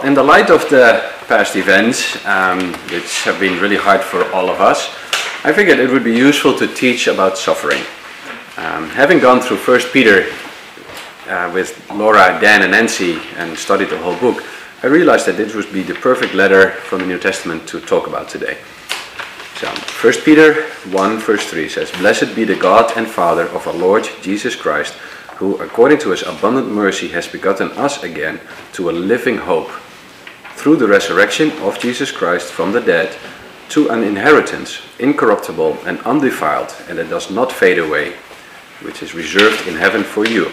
in the light of the past events, which have been really hard for all of us, I figured it would be useful to teach about suffering. Having gone through 1 Peter with Laura, Dan and Nancy and studied the whole book, I realized that this would be the perfect letter from the New Testament to talk about today. So, 1 Peter 1 verse 3 says, "Blessed be the God and Father of our Lord Jesus Christ, who according to his abundant mercy has begotten us again to a living hope, through the resurrection of Jesus Christ from the dead, to an inheritance incorruptible and undefiled, and that does not fade away, which is reserved in heaven for you.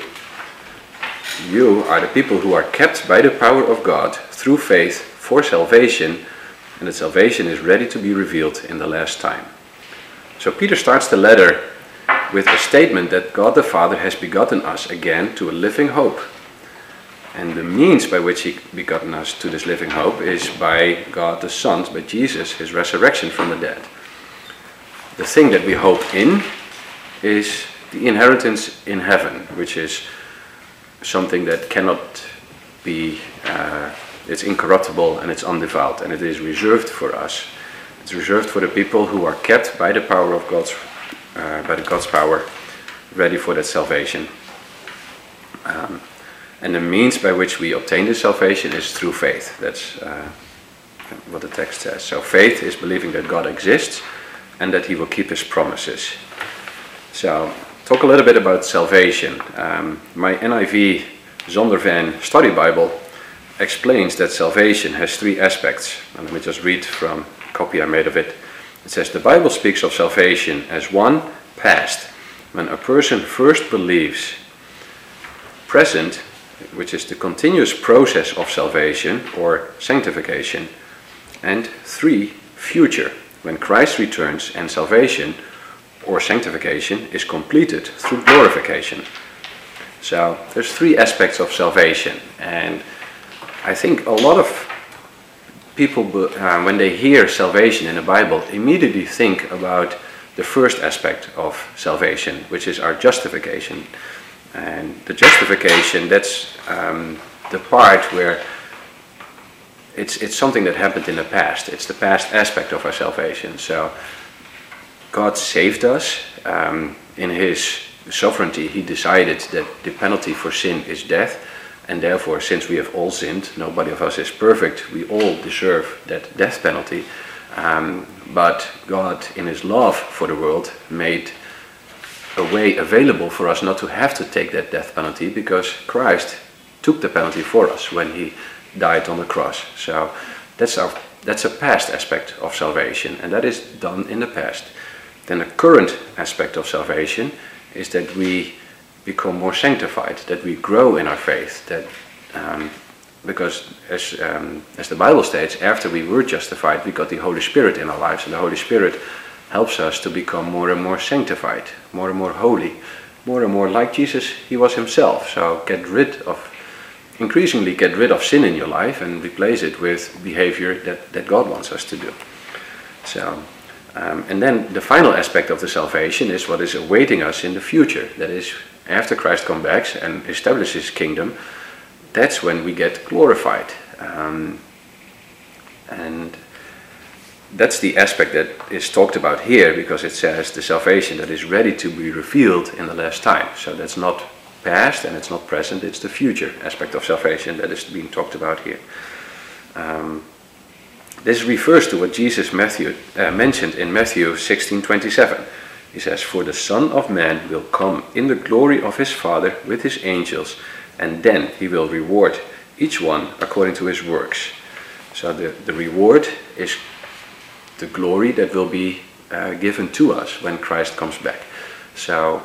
You are the people who are kept by the power of God through faith for salvation, and that salvation is ready to be revealed in the last time." So Peter starts the letter with a statement that God the Father has begotten us again to a living hope. And the means by which he begotten us to this living hope is by God the Son, by Jesus, his resurrection from the dead. The thing that we hope in is the inheritance in heaven, which is something that cannot be, it's incorruptible and it's undefiled, and it is reserved for us. It's reserved for the people who are kept by the power of God's power, ready for that salvation. And the means by which we obtain this salvation is through faith. That's what the text says. So faith is believing that God exists and that he will keep his promises. So talk a little bit about salvation. My NIV Zondervan Study Bible explains that salvation has three aspects. And let me just read from a copy I made of it. It says, "The Bible speaks of salvation as one, past, when a person first believes; present, which is the continuous process of salvation or sanctification; and three, future, when Christ returns and salvation or sanctification is completed through glorification." So there's three aspects of salvation, and I think a lot of people, when they hear salvation in the Bible, immediately think about the first aspect of salvation, which is our justification. And the justification, that's the part where it's something that happened in the past. It's the past aspect of our salvation. So God saved us. In his sovereignty, he decided that the penalty for sin is death. And therefore, since we have all sinned, nobody of us is perfect, we all deserve that death penalty. But God, in his love for the world, made a way available for us not to have to take that death penalty, because Christ took the penalty for us when he died on the cross. So that's a past aspect of salvation, and that is done in the past. Then the current aspect of salvation is that we become more sanctified, that we grow in our faith, that because as the Bible states, after we were justified, we got the Holy Spirit in our lives, and the Holy Spirit helps us to become more and more sanctified, more and more holy, more and more like Jesus he was himself. So increasingly get rid of sin in your life and replace it with behavior that God wants us to do. So, and then the final aspect of the salvation is what is awaiting us in the future. That is, after Christ comes back and establishes his kingdom, that's when we get glorified. And that's the aspect that is talked about here, because it says the salvation that is ready to be revealed in the last time. So that's not past and it's not present, it's the future aspect of salvation that is being talked about here. This refers to what Jesus mentioned in Matthew 16:27. He says, "For the Son of Man will come in the glory of his Father with his angels, and then he will reward each one according to his works." So the reward is the glory that will be given to us when Christ comes back. So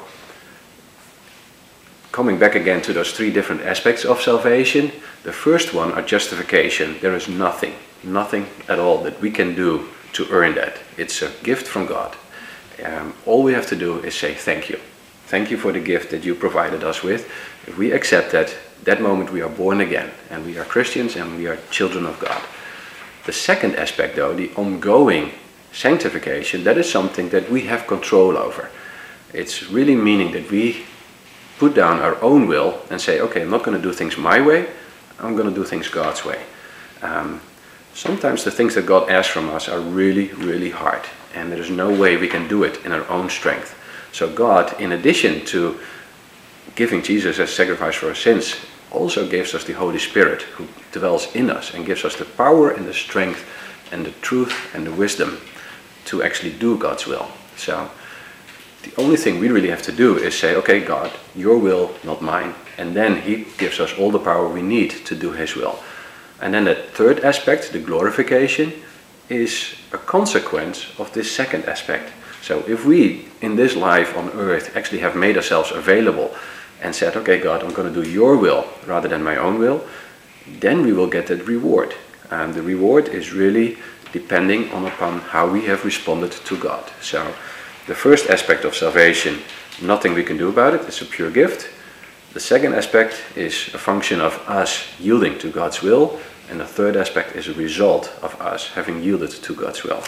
coming back again to those three different aspects of salvation, the first one are justification. There is nothing at all that we can do to earn that. It's a gift from God. All we have to do is say thank you. Thank you for the gift that you provided us with. If we accept that moment we are born again, and we are Christians and we are children of God. The second aspect, though, the ongoing sanctification, that is something that we have control over. It's really meaning that we put down our own will and say, okay, I'm not going to do things my way, I'm going to do things God's way. Sometimes the things that God asks from us are really, really hard, and there is no way we can do it in our own strength. So God, in addition to giving Jesus as sacrifice for our sins, also gives us the Holy Spirit who dwells in us and gives us the power and the strength and the truth and the wisdom to actually do God's will. So the only thing we really have to do is say, okay, God, your will, not mine. And then he gives us all the power we need to do his will. And then that third aspect, the glorification, is a consequence of this second aspect. So if we, in this life on earth, actually have made ourselves available and said, okay, God, I'm going to do your will rather than my own will, then we will get that reward. And the reward is really depending upon how we have responded to God. So the first aspect of salvation, nothing we can do about it, it's a pure gift. The second aspect is a function of us yielding to God's will, and the third aspect is a result of us having yielded to God's will.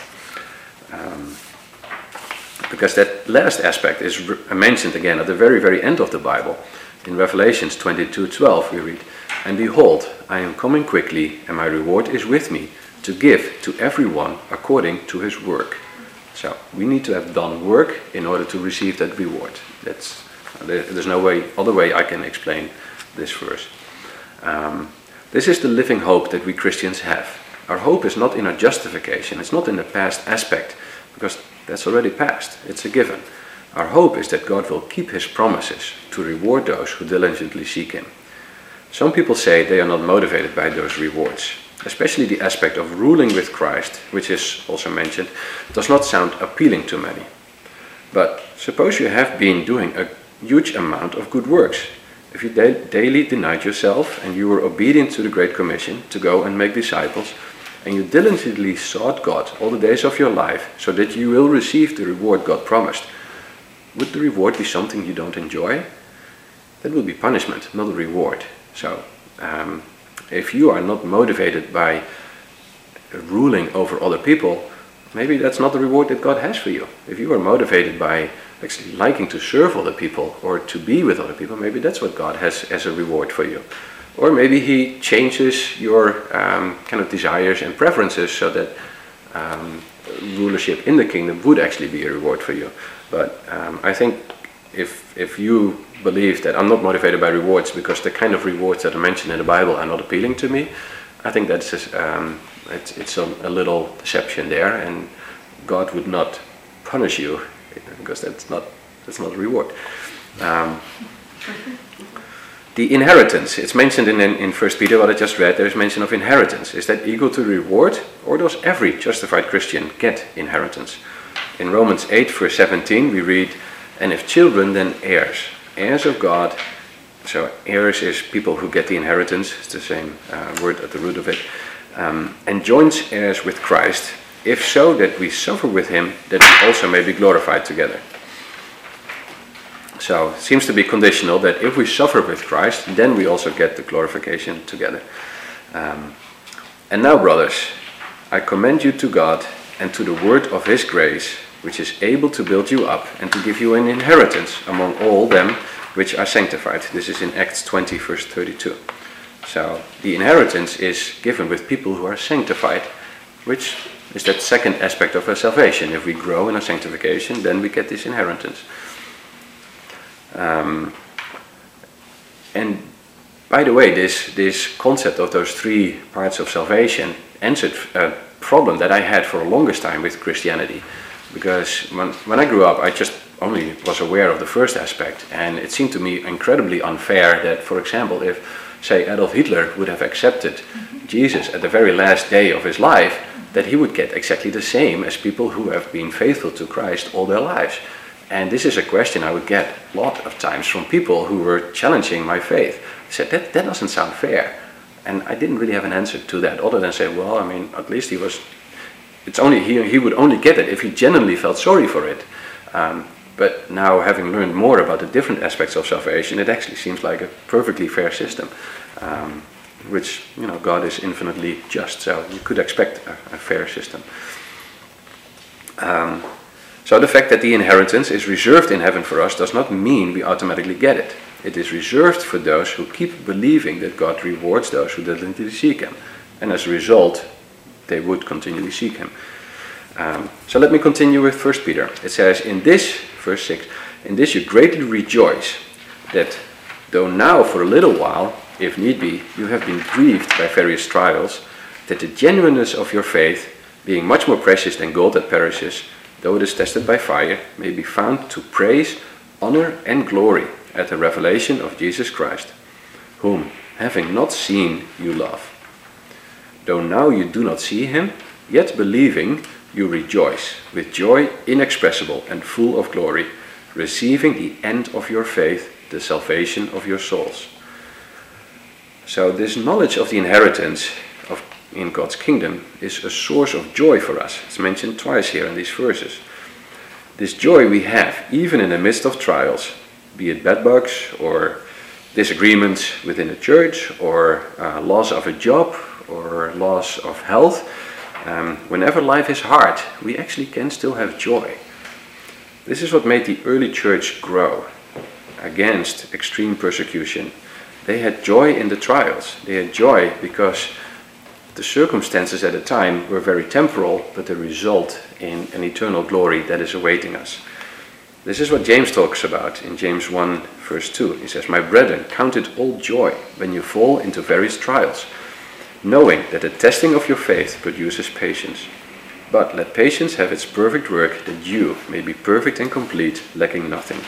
Because that last aspect is mentioned again at the very, very end of the Bible. In Revelations 22:12 we read, "And behold, I am coming quickly, and my reward is with me, to give to everyone according to his work." So we need to have done work in order to receive that reward. There's no other way I can explain this verse. This is the living hope that we Christians have. Our hope is not in our justification, it's not in the past aspect, because that's already past, it's a given. Our hope is that God will keep his promises to reward those who diligently seek him. Some people say they are not motivated by those rewards. Especially the aspect of ruling with Christ, which is also mentioned, does not sound appealing to many. But suppose you have been doing a huge amount of good works. If you daily denied yourself and you were obedient to the Great Commission to go and make disciples, and you diligently sought God all the days of your life so that you will receive the reward God promised, would the reward be something you don't enjoy? That would be punishment, not a reward. So, if you are not motivated by ruling over other people, maybe that's not the reward that God has for you. If you are motivated by actually liking to serve other people or to be with other people, maybe that's what God has as a reward for you. Or maybe he changes your kind of desires and preferences so that rulership in the kingdom would actually be a reward for you. But I think if you believe that I'm not motivated by rewards because the kind of rewards that are mentioned in the Bible are not appealing to me, I think that's just, it's a little deception there, and God would not punish you because that's not a reward. The inheritance, it's mentioned in 1 Peter, what I just read, there is mention of inheritance. Is that equal to reward, or does every justified Christian get inheritance? In Romans 8 verse 17 we read, "And if children, then heirs, heirs of God." So heirs is people who get the inheritance, it's the same word at the root of it. "And joint heirs with Christ, if so that we suffer with him, that we also may be glorified together." So it seems to be conditional that if we suffer with Christ, then we also get the glorification together. "And now, brothers, I commend you to God and to the word of his grace, which is able to build you up and to give you an inheritance among all them which are sanctified." This is in Acts 20 verse 32. So the inheritance is given with people who are sanctified, which is that second aspect of our salvation. If we grow in our sanctification, then we get this inheritance. And by the way, this concept of those three parts of salvation answered a problem that I had for the longest time with Christianity. Because when I grew up, I just only was aware of the first aspect, and it seemed to me incredibly unfair that, for example, if, say, Adolf Hitler would have accepted Jesus at the very last day of his life, that he would get exactly the same as people who have been faithful to Christ all their lives. And this is a question I would get a lot of times from people who were challenging my faith. They said, that doesn't sound fair. And I didn't really have an answer to that, other than say, well, I mean, at least he would only get it if he genuinely felt sorry for it. But now, having learned more about the different aspects of salvation, it actually seems like a perfectly fair system, which, God is infinitely just, so you could expect a fair system. So the fact that the inheritance is reserved in heaven for us does not mean we automatically get it. It is reserved for those who keep believing that God rewards those who diligently seek him. and as a result, they would continually seek him. So let me continue with 1 Peter. It says, in this, verse 6, in this you greatly rejoice, that though now for a little while, if need be, you have been grieved by various trials, that the genuineness of your faith, being much more precious than gold that perishes, though it is tested by fire, may be found to praise, honor, and glory at the revelation of Jesus Christ, whom, having not seen, you love. Though now you do not see him, yet believing, you rejoice with joy inexpressible and full of glory, receiving the end of your faith, the salvation of your souls. So this knowledge of the inheritance in God's kingdom is a source of joy for us. It's mentioned twice here in these verses. This joy we have even in the midst of trials, be it bedbugs or disagreements within the church or loss of a job or loss of health. Whenever life is hard, we actually can still have joy. This is what made the early church grow against extreme persecution. They had joy in the trials. They had joy because the circumstances at the time were very temporal, but they result in an eternal glory that is awaiting us. This is what James talks about in James 1 verse 2. He says, my brethren, count it all joy when you fall into various trials, knowing that the testing of your faith produces patience. But let patience have its perfect work, that you may be perfect and complete, lacking nothing.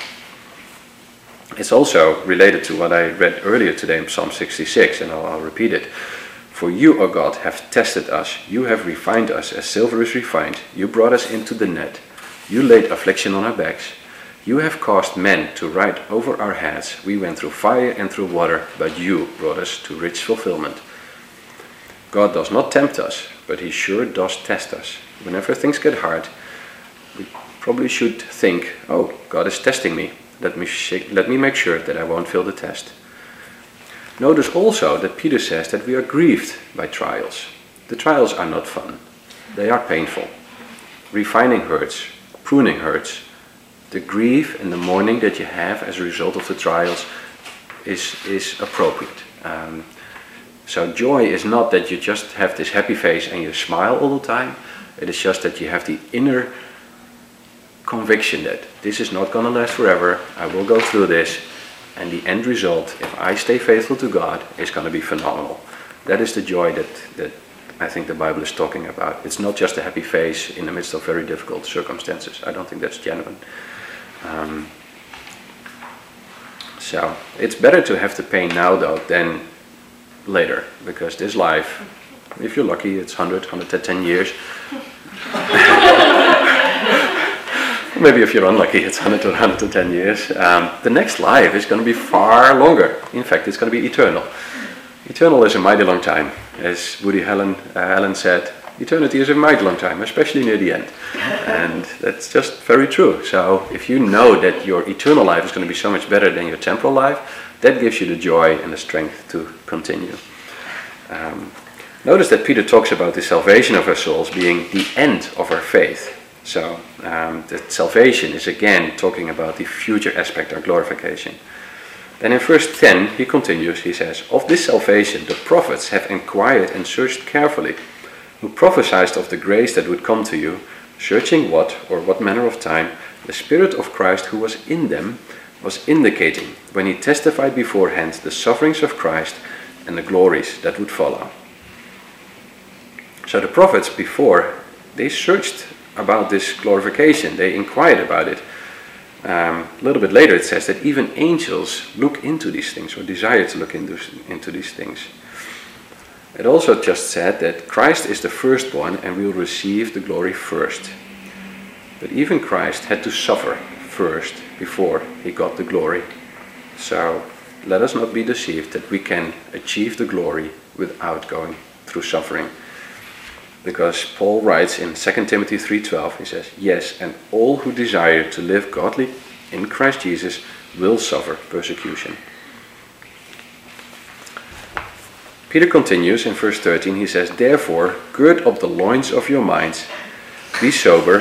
It's also related to what I read earlier today in Psalm 66, and I'll repeat it. For you, O God, have tested us. You have refined us as silver is refined. You brought us into the net. You laid affliction on our backs. You have caused men to ride over our heads. We went through fire and through water, but you brought us to rich fulfillment. God does not tempt us, but he sure does test us. Whenever things get hard, we probably should think, oh, God is testing me. Let me make sure that I won't fail the test. Notice also that Peter says that we are grieved by trials. The trials are not fun. They are painful. Refining hurts. Pruning hurts. The grief and the mourning that you have as a result of the trials is appropriate. So joy is not that you just have this happy face and you smile all the time. It is just that you have the inner conviction that this is not going to last forever. I will go through this. And the end result, if I stay faithful to God, is going to be phenomenal. That is the joy that I think the Bible is talking about. It's not just a happy face in the midst of very difficult circumstances. I don't think that's genuine. So it's better to have the pain now, though, than later. Because this life, if you're lucky, it's 100, 110 years. Maybe if you're unlucky, it's 100 to 110 years. The next life is going to be far longer. In fact, it's going to be eternal. Eternal is a mighty long time. As Woody Allen said, eternity is a mighty long time, especially near the end. And that's just very true. So if you know that your eternal life is going to be so much better than your temporal life, that gives you the joy and the strength to continue. Notice that Peter talks about the salvation of our souls being the end of our faith. So the salvation is again talking about the future aspect of glorification. Then in verse 10 he continues, he says, of this salvation the prophets have inquired and searched carefully, who prophesied of the grace that would come to you, searching what or what manner of time the Spirit of Christ who was in them was indicating when he testified beforehand the sufferings of Christ and the glories that would follow. So the prophets before, they searched about this glorification. They inquired about it. A little bit later it says that even angels look into these things or desire to look into these things. It also just said that Christ is the firstborn and will receive the glory first. But even Christ had to suffer first before he got the glory. So let us not be deceived that we can achieve the glory without going through suffering. Because Paul writes in 2 Timothy 3:12, he says, yes, and all who desire to live godly in Christ Jesus will suffer persecution. Peter continues in verse 13, he says, therefore, gird up the loins of your minds, be sober.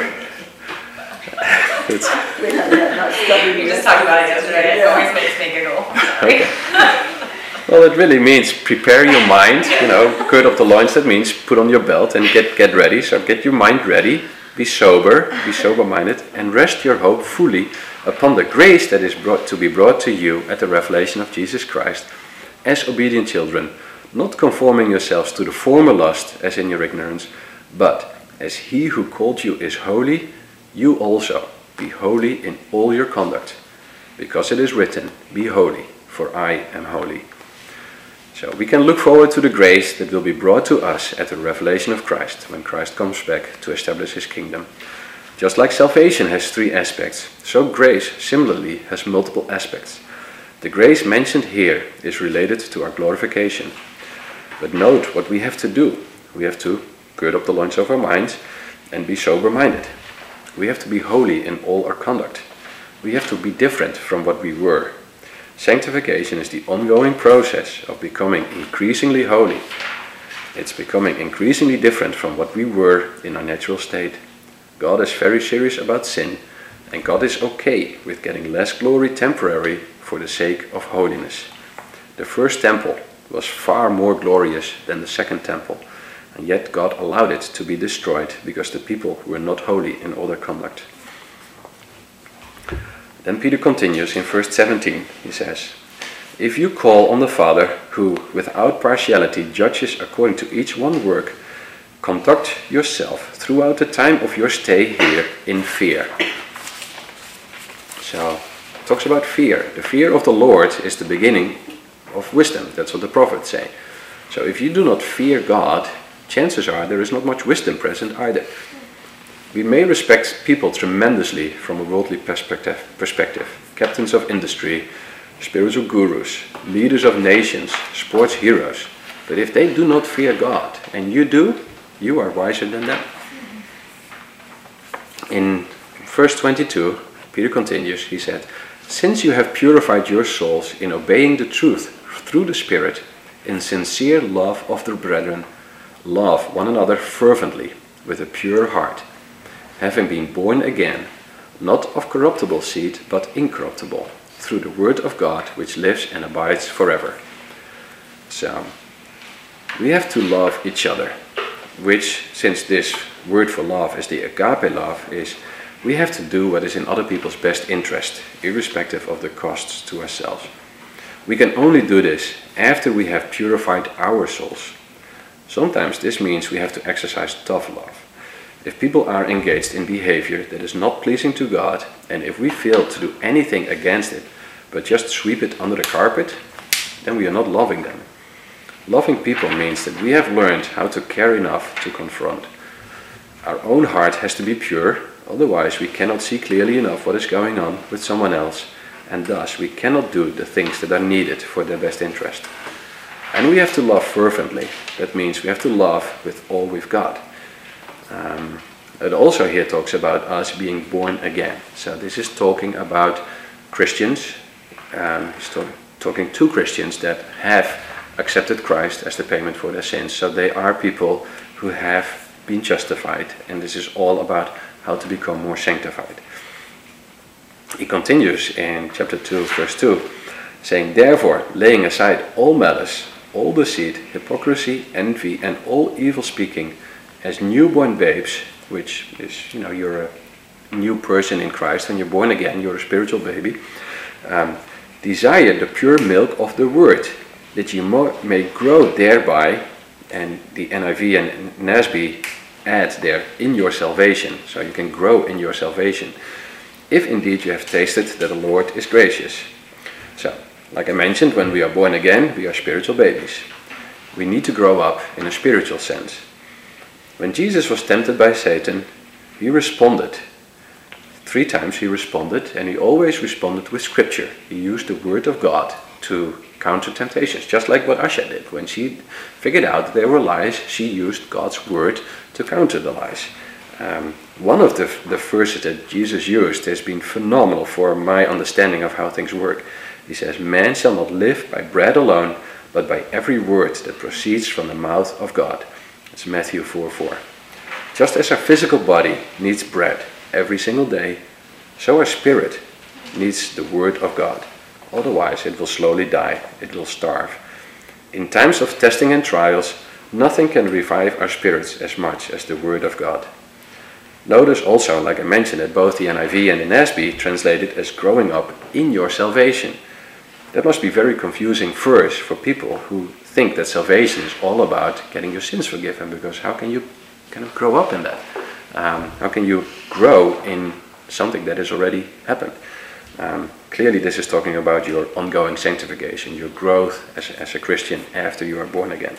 We just talked about it yesterday. It always makes me giggle. Okay. Well, it really means prepare your mind, gird up the loins. That means put on your belt and get ready. So get your mind ready, be sober-minded, and rest your hope fully upon the grace that is brought to you at the revelation of Jesus Christ, as obedient children, not conforming yourselves to the former lust as in your ignorance, but as he who called you is holy, you also be holy in all your conduct, because it is written, be holy, for I am holy. So we can look forward to the grace that will be brought to us at the revelation of Christ, when Christ comes back to establish his kingdom. Just like salvation has 3 aspects, so grace similarly has multiple aspects. The grace mentioned here is related to our glorification. But note what we have to do. We have to gird up the loins of our minds and be sober-minded. We have to be holy in all our conduct. We have to be different from what we were. Sanctification is the ongoing process of becoming increasingly holy. It's becoming increasingly different from what we were in our natural state. God is very serious about sin, and God is okay with getting less glory temporarily for the sake of holiness. The first temple was far more glorious than the second temple, and yet God allowed it to be destroyed because the people were not holy in all their conduct. Then Peter continues in verse 17. He says, if you call on the Father, who without partiality judges according to each one's work, conduct yourself throughout the time of your stay here in fear. So, it talks about fear. The fear of the Lord is the beginning of wisdom. That's what the prophets say. So if you do not fear God, chances are there is not much wisdom present either. We may respect people tremendously from a worldly perspective. Captains of industry, spiritual gurus, leaders of nations, sports heroes. But if they do not fear God, and you do, you are wiser than them. In verse 22, Peter continues, he said, since you have purified your souls in obeying the truth through the Spirit, in sincere love of the brethren, love one another fervently with a pure heart, having been born again, not of corruptible seed, but incorruptible, through the word of God, which lives and abides forever. So, we have to love each other, which, since this word for love is the agape love, is we have to do what is in other people's best interest, irrespective of the costs to ourselves. We can only do this after we have purified our souls. Sometimes this means we have to exercise tough love. If people are engaged in behavior that is not pleasing to God, and if we fail to do anything against it, but just sweep it under the carpet, then we are not loving them. Loving people means that we have learned how to care enough to confront. Our own heart has to be pure, otherwise we cannot see clearly enough what is going on with someone else, and thus we cannot do the things that are needed for their best interest. And we have to love fervently. That means we have to love with all we've got. It also here talks about us being born again. So this is talking about Christians. He's talking to Christians that have accepted Christ as the payment for their sins. So they are people who have been justified, and this is all about how to become more sanctified. He continues in chapter 2, verse 2, saying, therefore, laying aside all malice, all deceit, hypocrisy, envy, and all evil speaking, as newborn babes, which is, you're a new person in Christ. When you're born again, you're a spiritual baby. Desire the pure milk of the word, that you may grow thereby, and the NIV and NASB add there, in your salvation, so you can grow in your salvation, if indeed you have tasted that the Lord is gracious. So, like I mentioned, when we are born again, we are spiritual babies. We need to grow up in a spiritual sense. When Jesus was tempted by Satan, he responded. 3 times he responded, and he always responded with scripture. He used the word of God to counter temptations, just like what Asha did. When she figured out there were lies, she used God's word to counter the lies. One of the verses that Jesus used has been phenomenal for my understanding of how things work. He says, man shall not live by bread alone, but by every word that proceeds from the mouth of God. It's Matthew 4:4. Just as our physical body needs bread every single day, so our spirit needs the word of God. Otherwise it will slowly die, it will starve. In times of testing and trials, nothing can revive our spirits as much as the Word of God. Notice also, like I mentioned, that both the NIV and the NASB translated as growing up in your salvation. That must be very confusing first for people who think that salvation is all about getting your sins forgiven, because how can you kind of grow up in that? How can you grow in something that has already happened? Clearly this is talking about your ongoing sanctification, your growth as a Christian after you are born again.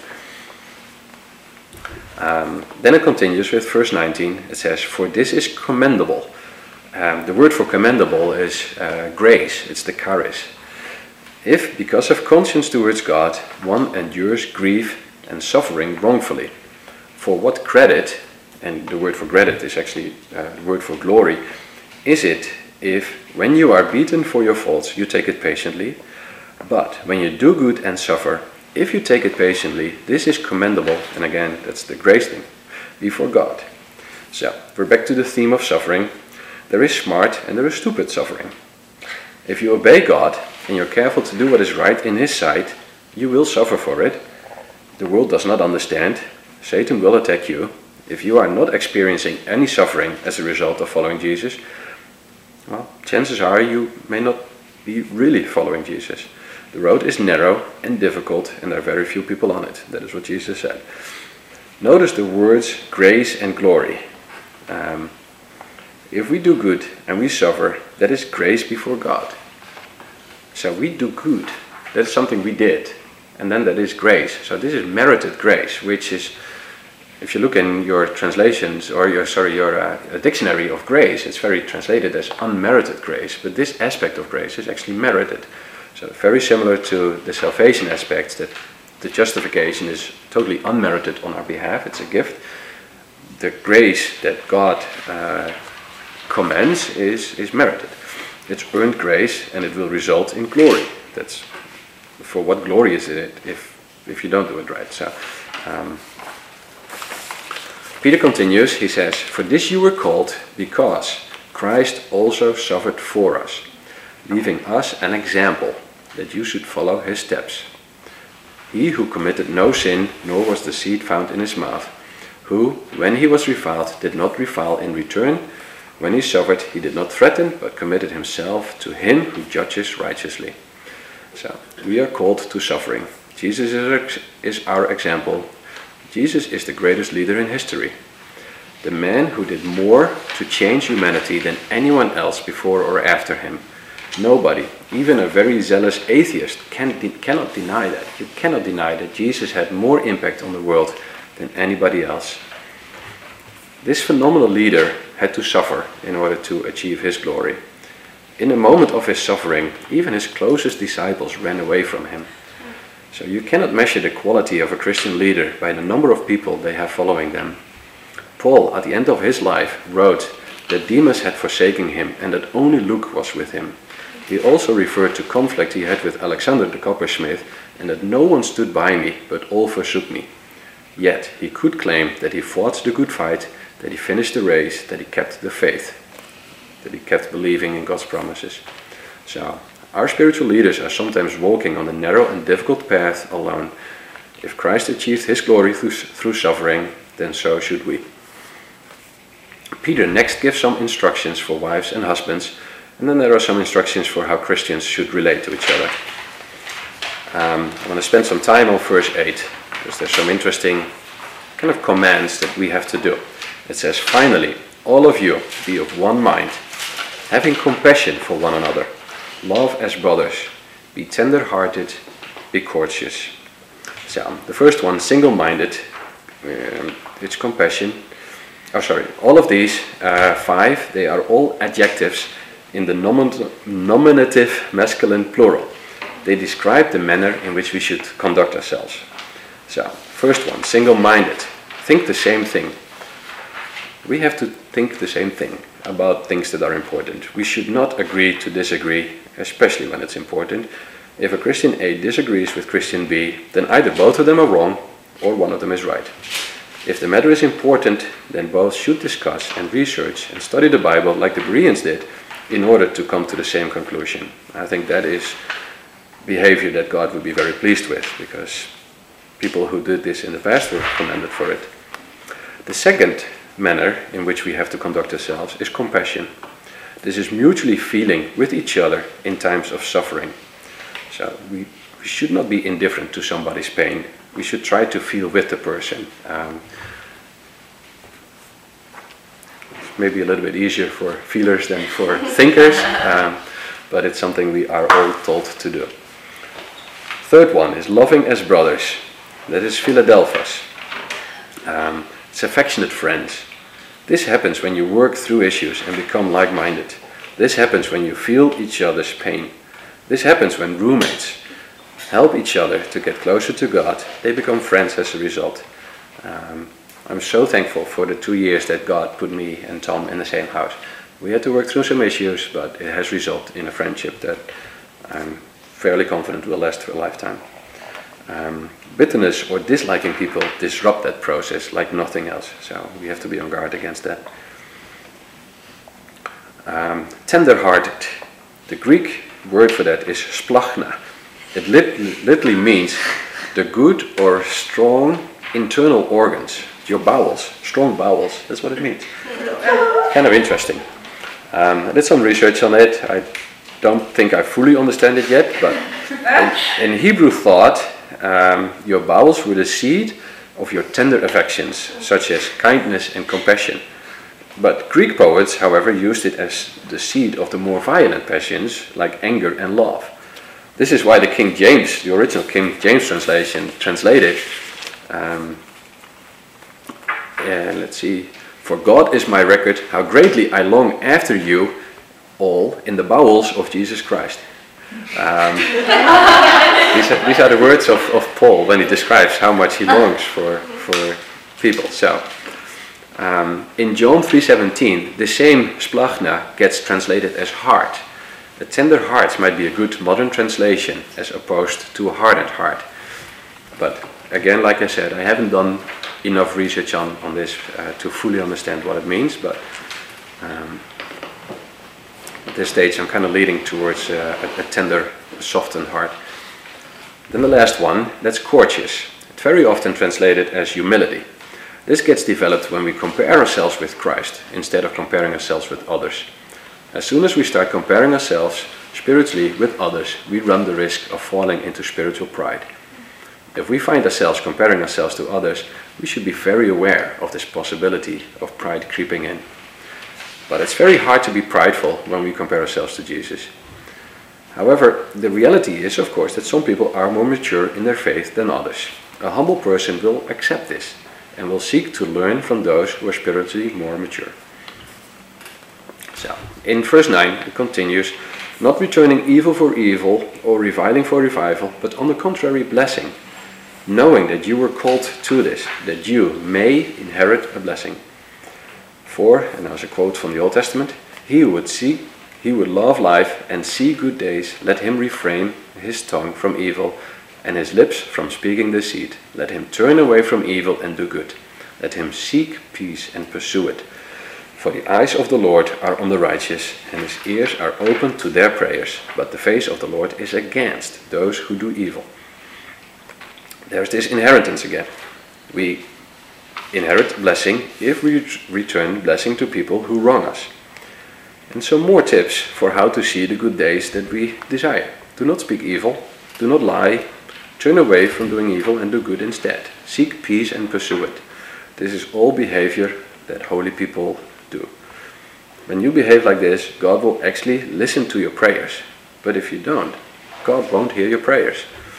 Then it continues with verse 19. It says, "For this is commendable." The word for commendable is grace. It's the charis. "If, because of conscience towards God, one endures grief and suffering wrongfully, for what credit," and the word for credit is actually the word for glory, "is it if, when you are beaten for your faults, you take it patiently? But when you do good and suffer, if you take it patiently, this is commendable," and again, that's the grace thing, "before God." So, we're back to the theme of suffering. There is smart and there is stupid suffering. If you obey God and you're careful to do what is right in His sight, you will suffer for it. The world does not understand. Satan will attack you. If you are not experiencing any suffering as a result of following Jesus, well, chances are you may not be really following Jesus. The road is narrow and difficult, and there are very few people on it. That is what Jesus said. Notice the words grace and glory. If we do good and we suffer, that is grace before God. So we do good. That is something we did. And then that is grace. So this is merited grace, which is, if you look in your translations, or your dictionary of grace, it's very translated as unmerited grace. But this aspect of grace is actually merited. So very similar to the salvation aspects, that the justification is totally unmerited on our behalf. It's a gift. The grace that God commends is merited. It's earned grace, and it will result in glory. That's, for what glory is it if you don't do it right? So Peter continues. He says, "For this you were called, because Christ also suffered for us, leaving us an example, that you should follow his steps. He who committed no sin, nor was deceit found in his mouth, who, when he was reviled, did not revile in return. When he suffered, he did not threaten, but committed himself to him who judges righteously." So, we are called to suffering. Jesus is our example. Jesus is the greatest leader in history. The man who did more to change humanity than anyone else before or after him. Nobody, even a very zealous atheist, cannot deny that. You cannot deny that Jesus had more impact on the world than anybody else. This phenomenal leader had to suffer in order to achieve his glory. In the moment of his suffering, even his closest disciples ran away from him. So you cannot measure the quality of a Christian leader by the number of people they have following them. Paul, at the end of his life, wrote that Demas had forsaken him and that only Luke was with him. He also referred to conflict he had with Alexander the coppersmith, and that no one stood by me, but all forsook me. Yet he could claim that he fought the good fight, that he finished the race, that he kept the faith, that he kept believing in God's promises. So, our spiritual leaders are sometimes walking on a narrow and difficult path alone. If Christ achieved his glory through suffering, then so should we. Peter next gives some instructions for wives and husbands, and then there are some instructions for how Christians should relate to each other. I want to spend some time on verse 8, because there's some interesting kind of commands that we have to do. It says, "Finally, all of you be of one mind, having compassion for one another. Love as brothers. Be tender-hearted. Be courteous." So, the first one, single-minded. It's compassion. All of these 5, they are all adjectives in the nominative masculine plural. They describe the manner in which we should conduct ourselves. So, first one, single-minded. Think the same thing. We have to think the same thing about things that are important. We should not agree to disagree, especially when it's important. If a Christian A disagrees with Christian B, then either both of them are wrong or one of them is right. If the matter is important, then both should discuss and research and study the Bible like the Bereans did in order to come to the same conclusion. I think that is behavior that God would be very pleased with, because people who did this in the past were commended for it. The second manner in which we have to conduct ourselves is compassion. This is mutually feeling with each other in times of suffering. So we should not be indifferent to somebody's pain. We should try to feel with the person. It's maybe a little bit easier for feelers than for thinkers, but it's something we are all told to do. Third one is loving as brothers. That is Philadelphus. It's affectionate friends. This happens when you work through issues and become like-minded. This happens when you feel each other's pain. This happens when roommates help each other to get closer to God. They become friends as a result. I'm so thankful for the 2 years that God put me and Tom in the same house. We had to work through some issues, but it has resulted in a friendship that I'm fairly confident will last for a lifetime. Bitterness or disliking people disrupt that process like nothing else, so we have to be on guard against that. Tender-hearted. The Greek word for that is splachna. It literally means the good or strong internal organs, your bowels, strong bowels, that's what it means. Kind of interesting. I did some research on it. I don't think I fully understand it yet, but in Hebrew thought, your bowels were the seed of your tender affections, such as kindness and compassion. But Greek poets, however, used it as the seed of the more violent passions, like anger and love. This is why the King James, the original King James translation, translated, let's see, "For God is my record, how greatly I long after you all in the bowels of Jesus Christ." These are the words of Paul when he describes how much he longs for people. So, in John 3:17, the same splachna gets translated as heart. A tender heart might be a good modern translation as opposed to a hardened heart. But again, like I said, I haven't done enough research on this to fully understand what it means, but at this stage I'm kind of leading towards a tender, softened heart. Then the last one, that's courteous. It's very often translated as humility. This gets developed when we compare ourselves with Christ instead of comparing ourselves with others. As soon as we start comparing ourselves spiritually with others, we run the risk of falling into spiritual pride. If we find ourselves comparing ourselves to others, we should be very aware of this possibility of pride creeping in. But it's very hard to be prideful when we compare ourselves to Jesus. However, the reality is, of course, that some people are more mature in their faith than others. A humble person will accept this and will seek to learn from those who are spiritually more mature. So, in verse 9 it continues, "Not returning evil for evil or reviling for revival, but on the contrary blessing, knowing that you were called to this, that you may inherit a blessing. For," and there's a quote from the Old Testament, he who would love life and see good days, let him refrain his tongue from evil and his lips from speaking deceit. Let him turn away from evil and do good. Let him seek peace and pursue it. For the eyes of the Lord are on the righteous, and his ears are open to their prayers, but the face of the Lord is against those who do evil." There's this inheritance again. We inherit blessing if we return blessing to people who wrong us. And some more tips for how to see the good days that we desire. Do not speak evil, do not lie, turn away from doing evil and do good instead. Seek peace and pursue it. This is all behavior that holy people do. When you behave like this, God will actually listen to your prayers. But if you don't, God won't hear your prayers.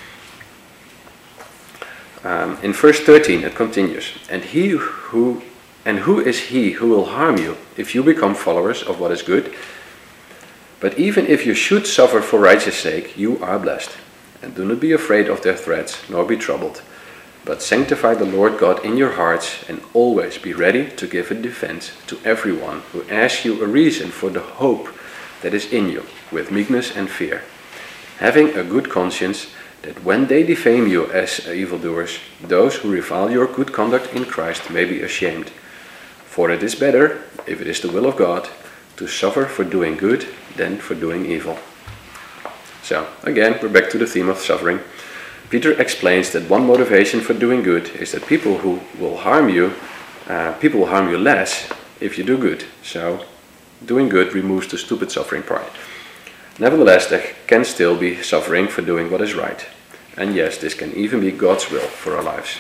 In verse 13 it continues, "And who is he who will harm you if you become followers of what is good? But even if you should suffer for righteous sake, you are blessed. And do not be afraid of their threats, nor be troubled. But sanctify the Lord God in your hearts, and always be ready to give a defense to everyone who asks you a reason for the hope that is in you, with meekness and fear, having a good conscience, that when they defame you as evildoers, those who revile your good conduct in Christ may be ashamed. For it is better, if it is the will of God, to suffer for doing good than for doing evil." So, again, we're back to the theme of suffering. Peter explains that one motivation for doing good is that people will harm you less if you do good. So doing good removes the stupid suffering part. Nevertheless, there can still be suffering for doing what is right. And yes, this can even be God's will for our lives.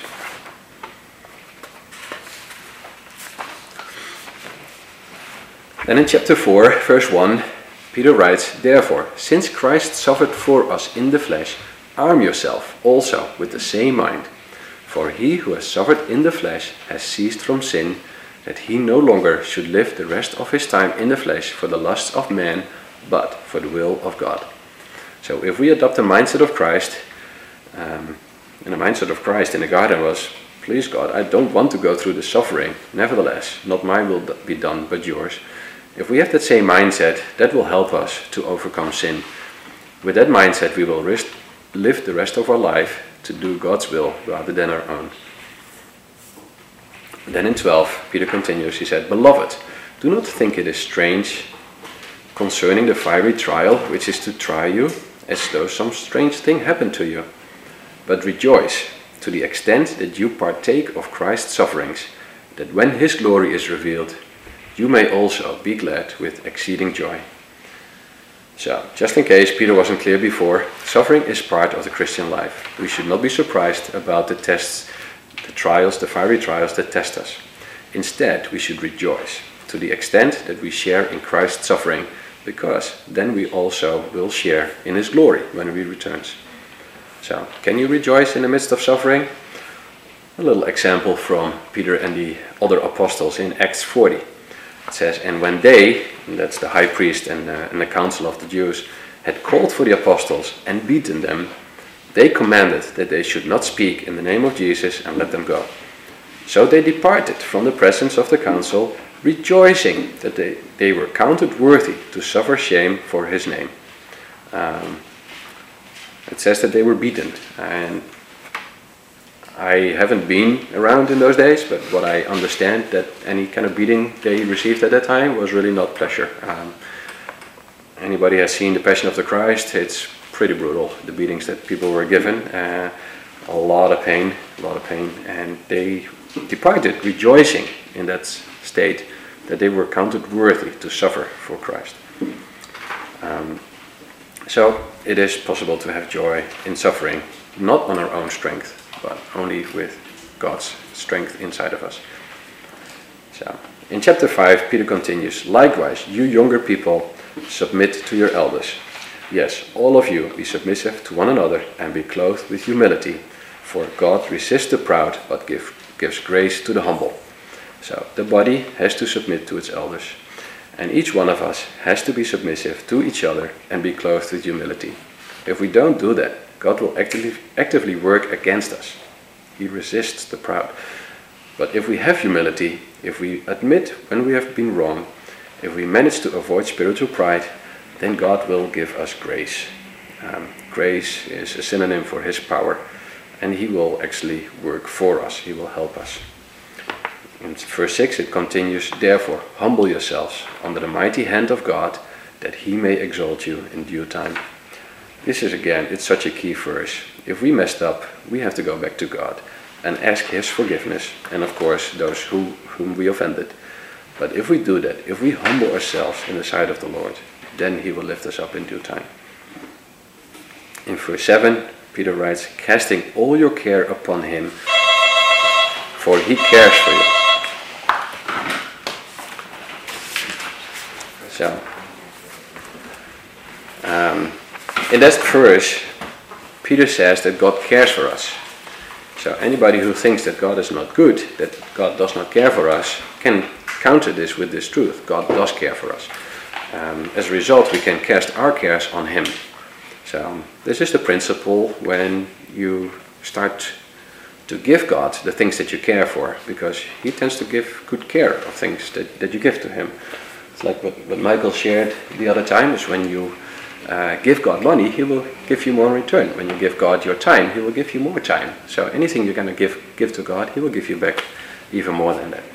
Then in chapter 4, verse 1, Peter writes, "Therefore, since Christ suffered for us in the flesh, arm yourself also with the same mind. For he who has suffered in the flesh has ceased from sin, that he no longer should live the rest of his time in the flesh for the lusts of man, but for the will of God." So if we adopt the mindset of Christ, and the mindset of Christ in the garden was, "Please God, I don't want to go through the suffering. Nevertheless, not my will be done, but yours." If we have that same mindset, that will help us to overcome sin. With that mindset, we will live the rest of our life to do God's will rather than our own. Then in 12, Peter continues, he said, "Beloved, do not think it is strange concerning the fiery trial which is to try you, as though some strange thing happened to you. But rejoice to the extent that you partake of Christ's sufferings, that when his glory is revealed, you may also be glad with exceeding joy." So, just in case Peter wasn't clear before, suffering is part of the Christian life. We should not be surprised about the tests, the trials, the fiery trials that test us. Instead, we should rejoice to the extent that we share in Christ's suffering, because then we also will share in his glory when he returns. So, can you rejoice in the midst of suffering? A little example from Peter and the other apostles in Acts 40. It says, "And when they," and that's the high priest and the council of the Jews, "had called for the apostles and beaten them, they commanded that they should not speak in the name of Jesus and let them go. So they departed from the presence of the council, rejoicing that they were counted worthy to suffer shame for his name." It says that they were beaten, and I haven't been around in those days, but what I understand, that any kind of beating they received at that time was really not pleasure. Anybody has seen The Passion of the Christ, it's pretty brutal, the beatings that people were given. A lot of pain, and they departed rejoicing in that state, that they were counted worthy to suffer for Christ. So it is possible to have joy in suffering, not on our own strength, but only with God's strength inside of us. So, in chapter 5, Peter continues, "Likewise, you younger people, submit to your elders. Yes, all of you, be submissive to one another and be clothed with humility, for God resists the proud, but gives grace to the humble." So, the body has to submit to its elders, and each one of us has to be submissive to each other and be clothed with humility. If we don't do that, God will actively work against us. He resists the proud. But if we have humility, if we admit when we have been wrong, if we manage to avoid spiritual pride, then God will give us grace. Grace is a synonym for his power, and he will actually work for us. He will help us. In verse 6 it continues, "Therefore humble yourselves under the mighty hand of God, that he may exalt you in due time." This is, again, it's such a key verse. If we messed up, we have to go back to God and ask his forgiveness, and of course those whom we offended. But if we do that, if we humble ourselves in the sight of the Lord, then he will lift us up in due time. In verse 7, Peter writes, "Casting all your care upon him, for he cares for you." So, in that verse, Peter says that God cares for us. So anybody who thinks that God is not good, that God does not care for us, can counter this with this truth. God does care for us. As a result, we can cast our cares on him. So this is the principle when you start to give God the things that you care for, because he tends to give good care of things that you give to him. It's like what Michael shared the other time, is when you give God money, he will give you more in return. When you give God your time, he will give you more time. So anything you're going to give to God, he will give you back even more than that.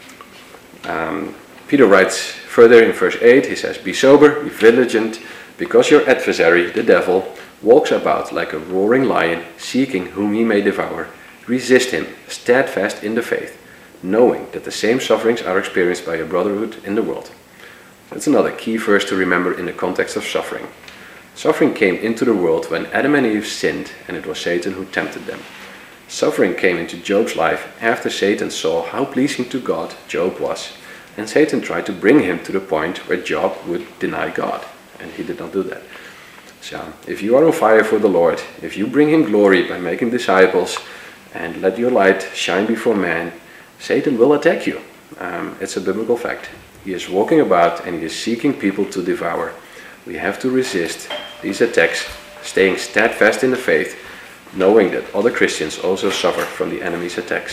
Peter writes further in verse 8, he says, "Be sober, be vigilant, because your adversary, the devil, walks about like a roaring lion, seeking whom he may devour. Resist him, steadfast in the faith, knowing that the same sufferings are experienced by your brotherhood in the world. That's another key verse to remember in the context of suffering. Suffering came into the world when Adam and Eve sinned, and it was Satan who tempted them. Suffering came into Job's life after Satan saw how pleasing to God Job was, and Satan tried to bring him to the point where Job would deny God, and he did not do that. So, if you are on fire for the Lord, if you bring him glory by making disciples, and let your light shine before man, Satan will attack you. It's a biblical fact. He is walking about and he is seeking people to devour. We have to resist these attacks, staying steadfast in the faith, knowing that other Christians also suffer from the enemy's attacks.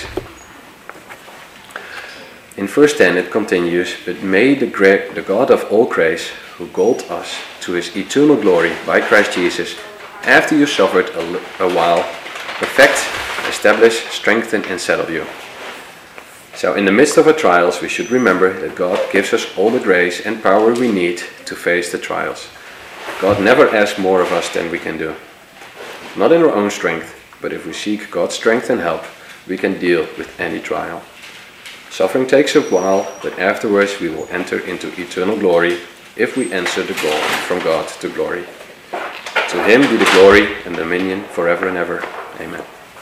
In verse 10 it continues, "But may the God of all grace, who called us to his eternal glory by Christ Jesus, after you suffered a while, perfect, establish, strengthen and settle you." So in the midst of our trials, we should remember that God gives us all the grace and power we need to face the trials. God never asks more of us than we can do. Not in our own strength, but if we seek God's strength and help, we can deal with any trial. Suffering takes a while, but afterwards we will enter into eternal glory if we answer the call from God to glory. To him be the glory and dominion forever and ever. Amen.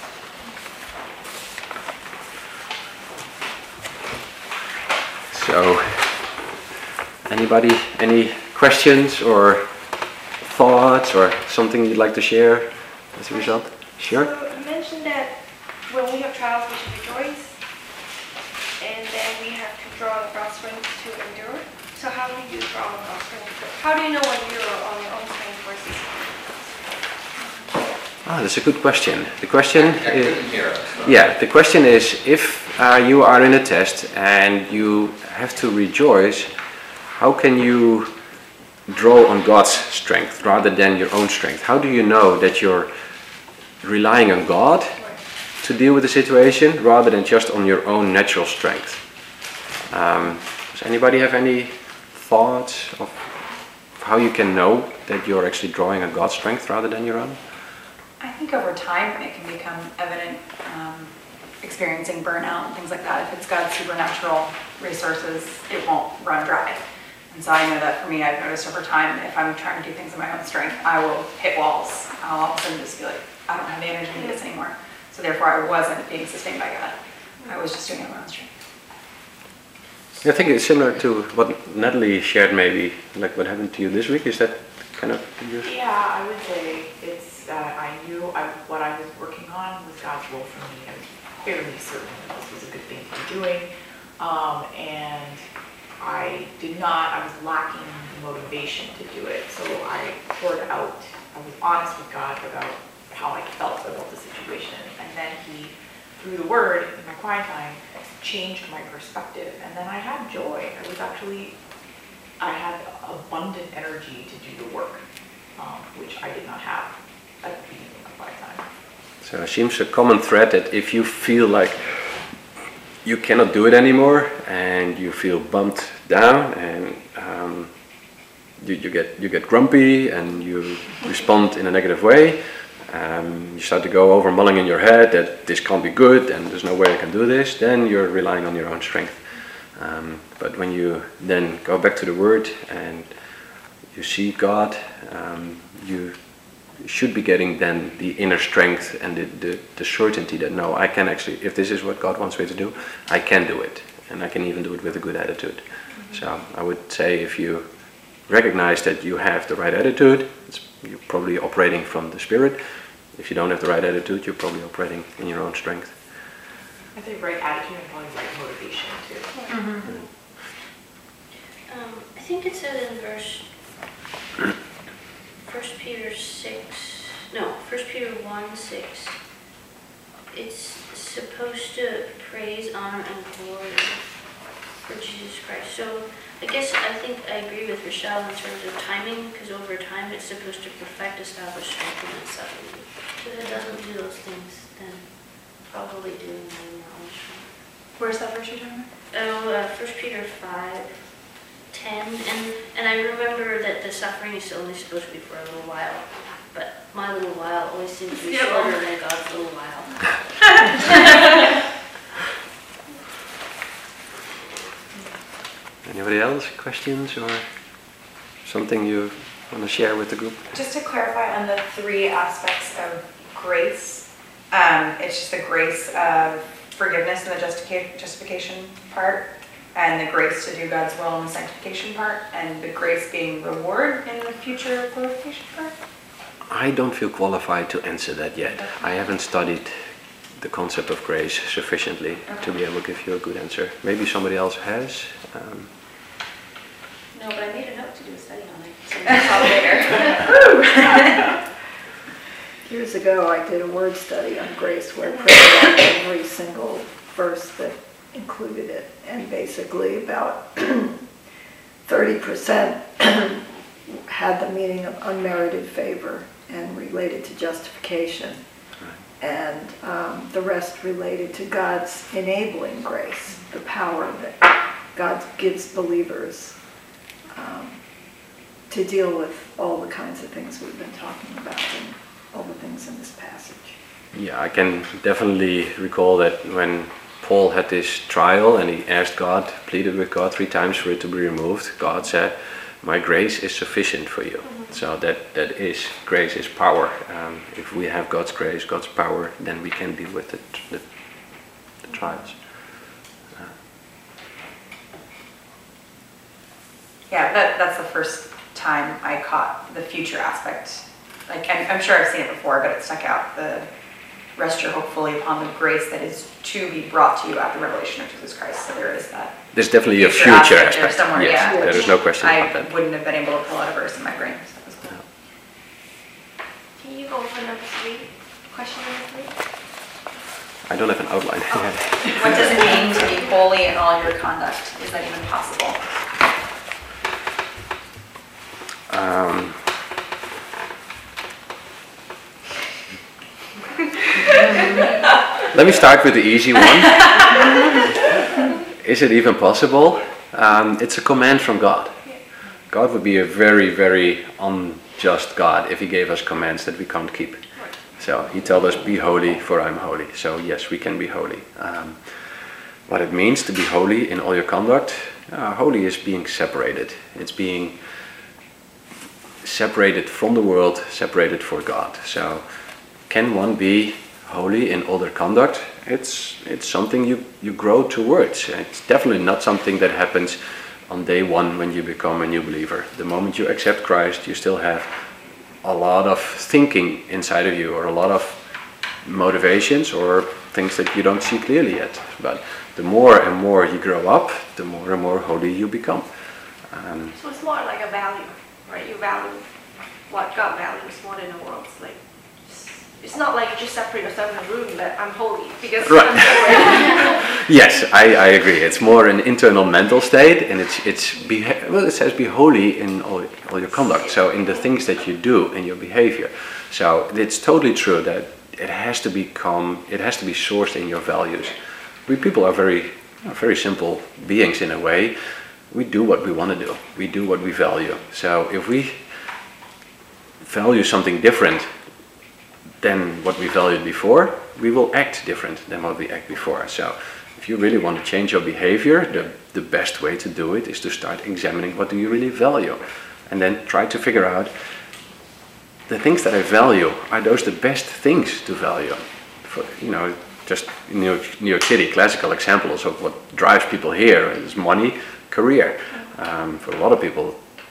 So, anybody, any questions or thoughts or something you'd like to share as a result? Sure. So you mentioned that when we have trials, we should rejoice, and then we have to draw on God's strength to endure. So how do you draw on God's strength? How do you know when you're on your own strength versus? That's a good question. The question the question is, if you are in a test and you have to rejoice, how can you draw on God's strength rather than your own strength? How do you know that you're relying on God to deal with the situation rather than just on your own natural strength? Does anybody have any thoughts of how you can know that you're actually drawing on God's strength rather than your own? I think over time it can become evident, experiencing burnout and things like that. If it's God's supernatural resources, it won't run dry. And so I know that for me, I've noticed over time, if I'm trying to do things in my own strength, I will hit walls. I'll all of a sudden just feel like, I don't have the energy to do this anymore. So therefore I wasn't being sustained by God. I was just doing it in my own strength. I think it's similar to what Natalie shared maybe, like what happened to you this week. Is that kind of yours? Yeah, I would say it's that I knew what I was working on was God's will for me. I was fairly certain that this was a good thing to be doing. And I was lacking the motivation to do it. So I poured out, I was honest with God about how I felt about the situation. And then he, through the word, in my quiet time, changed my perspective. And then I had joy. I had abundant energy to do the work, which I did not have at the beginning of my time. So it seems a common thread that if you feel like you cannot do it anymore and you feel bummed down and you get grumpy and you respond in a negative way, you start to go over mulling in your head that this can't be good and there's no way I can do this, then you're relying on your own strength. But when you then go back to the Word and you see God, you should be getting then the inner strength and the certainty that no, I can actually, if this is what God wants me to do, I can do it. And I can even do it with a good attitude. So I would say if you recognize that you have the right attitude, you're probably operating from the Spirit. If you don't have the right attitude, you're probably operating in your own strength. I think right attitude and probably right motivation too. Mm-hmm. I think it says in First Peter 1:6, it's supposed to praise, honor, and glory for Jesus Christ. So I think I agree with Rochelle in terms of timing, because over time it's supposed to perfect, establish, strengthen, and settle you. If it doesn't do those things, then probably doing it in your own strength. Where's that verse you're talking about? 1 Peter 5:10, and I remember that the suffering is only supposed to be for a little while, but my little while always seems to be shorter than God's little while. Anybody else? Questions or something you want to share with the group? Just to clarify on the 3 aspects of grace, it's just the grace of forgiveness and the justification part, and the grace to do God's will in the sanctification part, and the grace being reward in the future glorification part? I don't feel qualified to answer that yet. I haven't studied the concept of grace sufficiently to be able to give you a good answer. Maybe somebody else has. No, but I made a note to do a study on it, so we'll talk later. Years ago, I did a word study on grace where I printed out every single verse that included it, and basically about 30% had the meaning of unmerited favor and related to justification, and the rest related to God's enabling grace, the power that God gives believers to deal with all the kinds of things we've been talking about and all the things in this passage. Yeah, I can definitely recall that when Paul had this trial and he asked God, pleaded with God 3 times for it to be removed, God said, my grace is sufficient for you. So that is, grace is power. If we have God's grace, God's power, then we can deal with the trials. Yeah, that's the first time I caught the future aspect. Like, I'm sure I've seen it before, but it stuck out. The rest your hope fully upon the grace that is to be brought to you at the revelation of Jesus Christ. So there is that. There's definitely a future aspect. There somewhere, yes, yeah. there is no question about that. I wouldn't have been able to pull out a verse in my brain. So that was cool. Can you go for number 3? Question number 3? I don't have an outline. What does it mean to be holy in all your conduct? Is that even possible? Let me start with the easy one. Is it even possible? It's a command from God. God would be a very, very unjust God if he gave us commands that we can't keep. So he told us, be holy for I'm holy. So yes, we can be holy. What it means to be holy in all your conduct, holy is being separated. It's being separated from the world, separated for God. So can one be holy in all their conduct? It's something you grow towards. It's definitely not something that happens on day 1 when you become a new believer. The moment you accept Christ, you still have a lot of thinking inside of you, or a lot of motivations or things that you don't see clearly yet. But the more and more you grow up, the more and more holy you become. So it's more like a value, right? You value what God values more than the world. It's not like you just separate yourself in a room that I'm holy because right. I'm holy. Yes, I agree. It's more an internal mental state, and it says be holy in all your conduct. So in the things that you do, in your behavior. So it's totally true that it has to be sourced in your values. We people are very simple beings in a way. We do what we want to do. We do what we value. So if we value something different than what we valued before, we will act different than what we act before. So if you really want to change your behavior, the best way to do it is to start examining what do you really value, and then try to figure out the things that I value, are those the best things to value? For, just in New York City, classical examples of what drives people here is money, career. For a lot of people,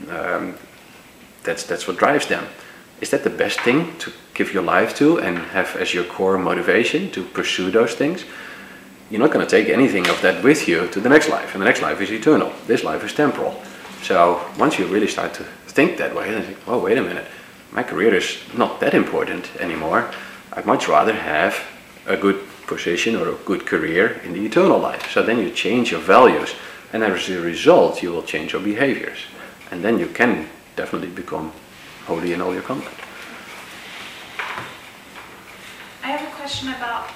that's what drives them. Is that the best thing to give your life to and have as your core motivation to pursue those things? You're not going to take anything of that with you to the next life, and the next life is eternal. This life is temporal. So once you really start to think that way, then you think, oh, wait a minute, my career is not that important anymore. I'd much rather have a good position or a good career in the eternal life. So then you change your values, and as a result, you will change your behaviors. And then you can definitely become holy in all your conduct. I have a question about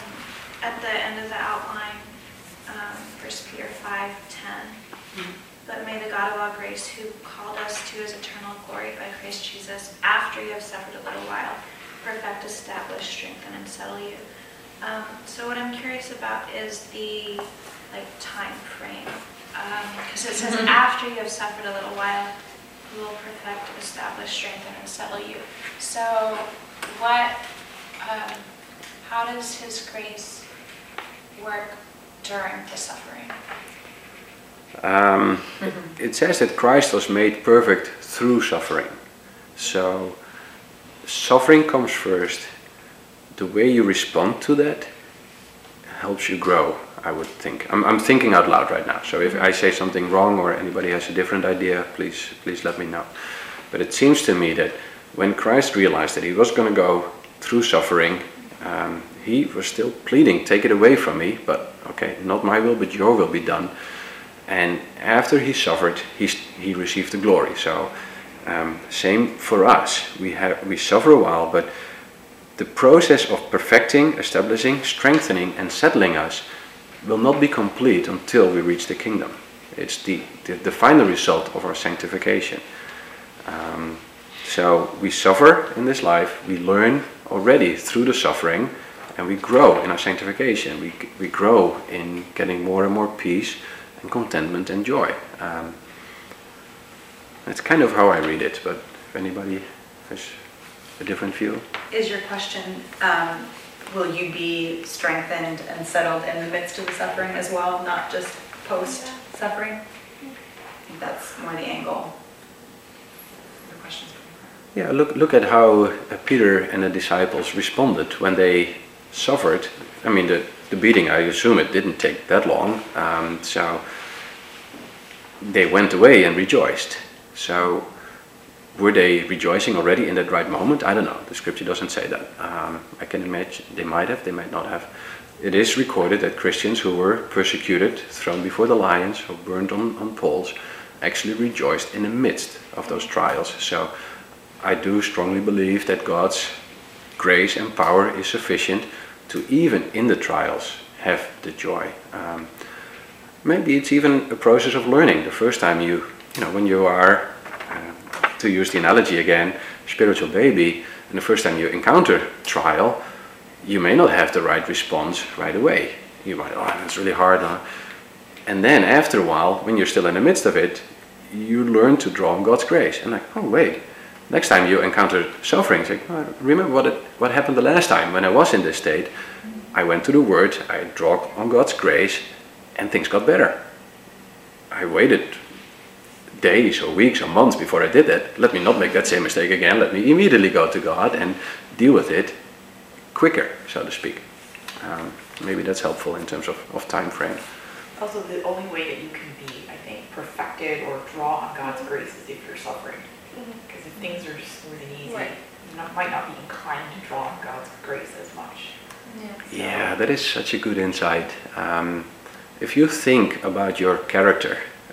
at the end of the outline, 1 Peter 5:10. The But may the God of all grace, who called us to his eternal glory by Christ Jesus, after you have suffered a little while, perfect, establish, strengthen, and settle you. So what I'm curious about is the time frame, because it says after you have suffered a little while, he will perfect, establish, strengthen, and settle you. So what? How does his grace work during the suffering? It says that Christ was made perfect through suffering. So suffering comes first. The way you respond to that helps you grow, I would think. I'm thinking out loud right now, so if I say something wrong or anybody has a different idea, please let me know. But it seems to me that when Christ realized that he was going to go through suffering, he was still pleading, take it away from me, but okay, not my will, but your will be done. And after he suffered, he received the glory. So same for us. We suffer a while, but the process of perfecting, establishing, strengthening, and settling us will not be complete until we reach the kingdom. It's the final result of our sanctification. So we suffer in this life, we learn already through the suffering, and we grow in our sanctification. We grow in getting more and more peace and contentment and joy. That's kind of how I read it, but if anybody has a different view. Is your question, will you be strengthened and settled in the midst of the suffering as well, not just post-suffering? I think that's more the angle the question's coming from. Yeah, look at how Peter and the disciples responded when they suffered. I mean, the beating, I assume it didn't take that long. So they went away and rejoiced. So were they rejoicing already in that right moment? I don't know. The scripture doesn't say that. I can imagine they might have, they might not have. It is recorded that Christians who were persecuted, thrown before the lions, or burned on poles, actually rejoiced in the midst of those trials. So I do strongly believe that God's grace and power is sufficient to, even in the trials, have the joy. Maybe it's even a process of learning. The first time when you are, to use the analogy again, spiritual baby, and the first time you encounter trial, you may not have the right response right away. You might, that's really hard. And then after a while, when you're still in the midst of it, you learn to draw on God's grace. And wait, next time you encounter suffering, it's like, remember what happened the last time when I was in this state? I went to the Word, I draw on God's grace, and things got better. I waited days or weeks or months before I did that. Let me not make that same mistake again. Let me immediately go to God and deal with it quicker, so to speak. Maybe that's helpful in terms of time frame. Also, the only way that you can be, I think, perfected or draw on God's grace is if you're suffering. Because if things are just smooth and easy, you might not be inclined to draw on God's grace as much. Yeah, that is such a good insight. If you think about your character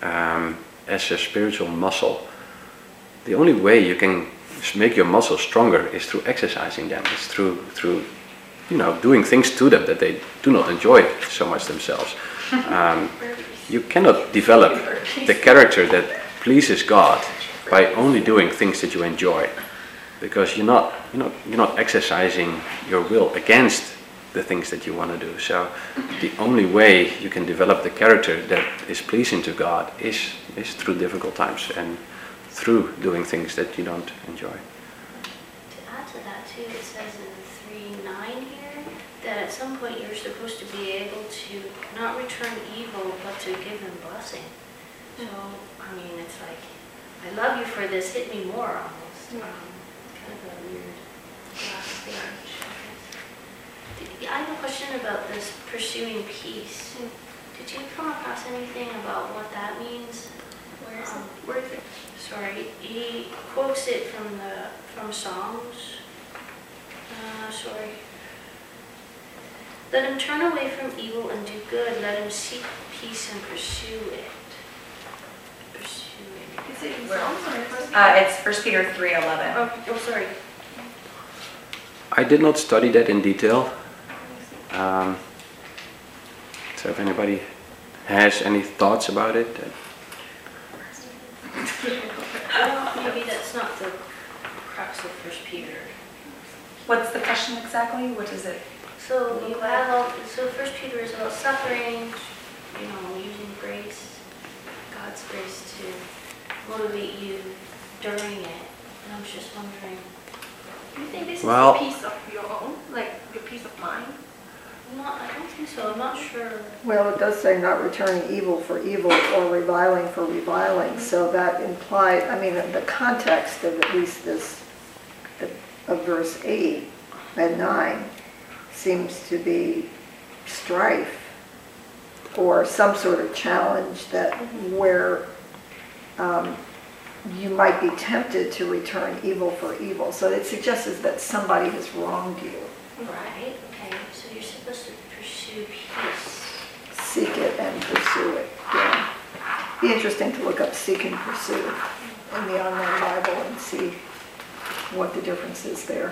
as a spiritual muscle, the only way you can make your muscles stronger is through exercising them. It's through doing things to them that they do not enjoy so much themselves. You cannot develop the character that pleases God by only doing things that you enjoy, because you're not exercising your will against the things that you want to do. So the only way you can develop the character that is pleasing to God is through difficult times and through doing things that you don't enjoy. To add to that too, it says in 3:9 here that at some point you're supposed to be able to not return evil, but to give them blessing. So, I mean, it's like, I love you for this, hit me more almost. Kind of a weird last stage. I have a question about this pursuing peace. Did you come across anything about what that means? Where is it? Sorry, he quotes it from Psalms. Sorry. Let him turn away from evil and do good. Let him seek peace and pursue it. Pursue it. Is it in Psalms or It's 1 Peter 3:11. Oh, sorry. I did not study that in detail. So if anybody has any thoughts about it. maybe that's not the crux of First Peter. What's the question exactly? What is it? So you have all, so First Peter is about suffering, you know, using grace, God's grace to motivate you during it. And I was just wondering, Do you think this Well- is a piece of your own, like your peace of mind? I don't think so. I'm not sure. Well, it does say not returning evil for evil or reviling for reviling, so that implies, I mean, the context of at least this, of verse 8 and 9 seems to be strife or some sort of challenge that where you might be tempted to return evil for evil. So it suggests that somebody has wronged you. Right, okay. So you're supposed to pursue peace. Seek it and pursue it. Yeah. Be interesting to look up seek and pursue in the online Bible and see what the difference is there.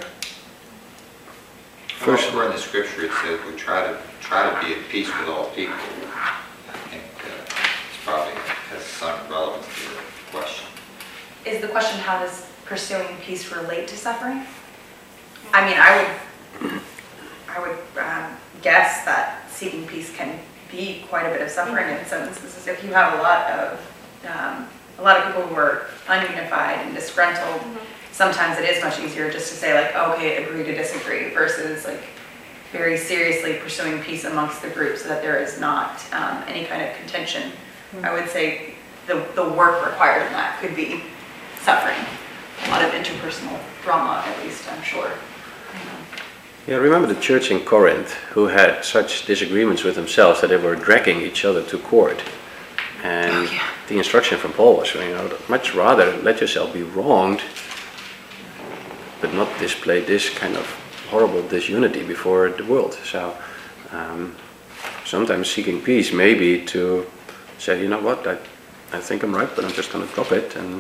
First- Elsewhere in the scripture it says we try to be at peace with all people. I think it's probably has some relevance to your question. Is the question, how does pursuing peace relate to suffering? I mean, I would guess that seeking peace can be quite a bit of suffering in some instances. If you have a lot of people who are ununified and disgruntled, sometimes it is much easier just to say like, okay, agree to disagree, versus like very seriously pursuing peace amongst the group so that there is not any kind of contention. I would say the work required in that could be suffering. A lot of interpersonal drama, at least, I'm sure. Yeah, remember the church in Corinth who had such disagreements with themselves that they were dragging each other to court. And the instruction from Paul was, much rather let yourself be wronged, but not display this kind of horrible disunity before the world. So sometimes seeking peace may be to say, you know what, I think I'm right, but I'm just going to drop it, and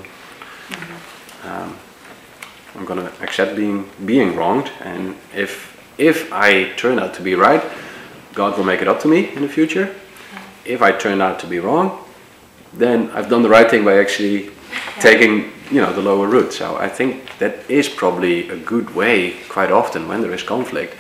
I'm going to accept being wronged, and if I turn out to be right, God will make it up to me in the future. If I turn out to be wrong, then I've done the right thing by actually taking, the lower route. So I think that is probably a good way, quite often when there is conflict,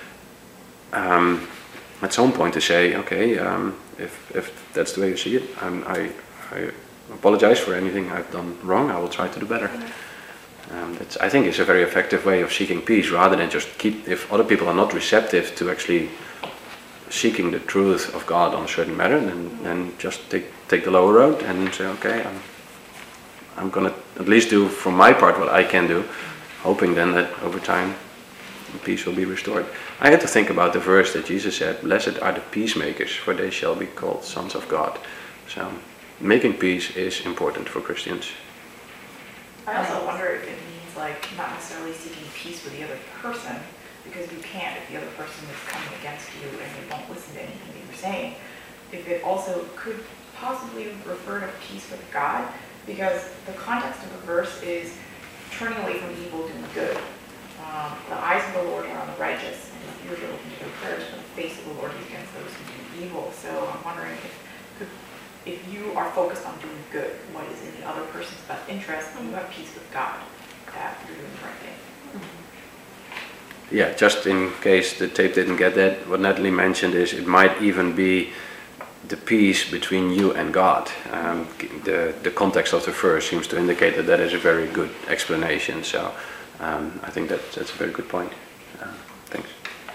at some point to say, okay, if that's the way you see it, I apologize for anything I've done wrong. I will try to do better. That's, I think, is a very effective way of seeking peace, rather than just if other people are not receptive to actually seeking the truth of God on a certain matter, then just take the lower road and say, okay, I'm going to at least do from my part what I can do, hoping then that over time peace will be restored. I had to think about the verse that Jesus said, blessed are the peacemakers, for they shall be called sons of God. So making peace is important for Christians. I also wonder if it means like not necessarily seeking peace with the other person, because you can't if the other person is coming against you and they won't listen to anything that you're saying. If it also could possibly refer to peace with God, because the context of the verse is turning away from evil, doing good. The eyes of the Lord are on the righteous, and his ears are open to their prayers, but the face of the Lord is against those who do evil. So I'm wondering if you are focused on doing good, what is in the other person's best interest, and you have peace with God, that you're doing the right thing. Yeah, just in case the tape didn't get that, what Natalie mentioned is it might even be the peace between you and God. The context of the verse seems to indicate that is a very good explanation. So I think that's a very good point. Thanks.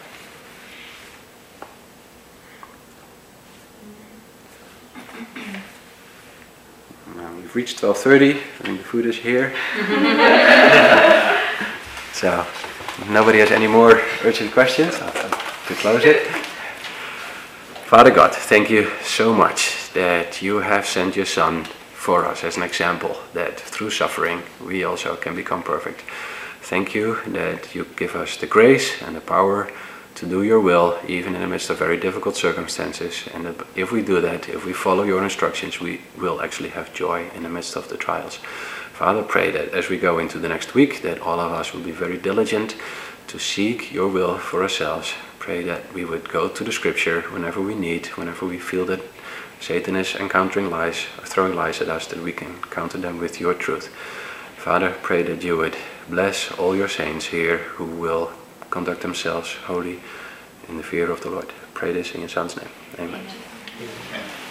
We've reached 12:30. I think the food is here. So nobody has any more urgent questions? To close it. Father God, thank you so much that you have sent your Son for us as an example, that through suffering we also can become perfect. Thank you that you give us the grace and the power to do your will, even in the midst of very difficult circumstances, and that if we do that, if we follow your instructions, we will actually have joy in the midst of the trials. Father, pray that as we go into the next week, that all of us will be very diligent to seek your will for ourselves. Pray that we would go to the scripture whenever we need, whenever we feel that Satan is encountering lies or throwing lies at us, that we can counter them with your truth. Father, pray that you would bless all your saints here who will conduct themselves holy in the fear of the Lord. Pray this in your Son's name. Amen. Amen.